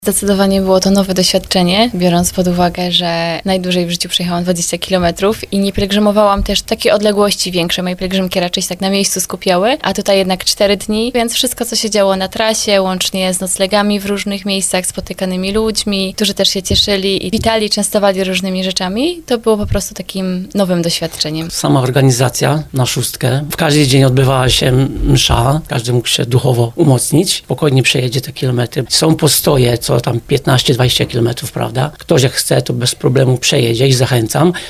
Zdecydowanie było to nowe doświadczenie, biorąc pod uwagę, że najdłużej w życiu przejechałam 20 km i nie pielgrzymowałam też takie odległości większe. Moje pielgrzymki raczej się tak na miejscu skupiały, a tutaj jednak 4 dni, więc wszystko, co się działo na trasie, łącznie z noclegami w różnych miejscach, spotykanymi ludźmi, którzy też się cieszyli i witali, częstowali różnymi rzeczami, to było po prostu takim nowym doświadczeniem. Sama organizacja na szóstkę. W każdy dzień odbywała się msza, każdy mógł się duchowo umocnić, spokojnie przejedzie te kilometry. Są postoje, co tam 15-20 kilometrów, prawda? Ktoś jak chce, to bez problemu przejedzie i zachęcam.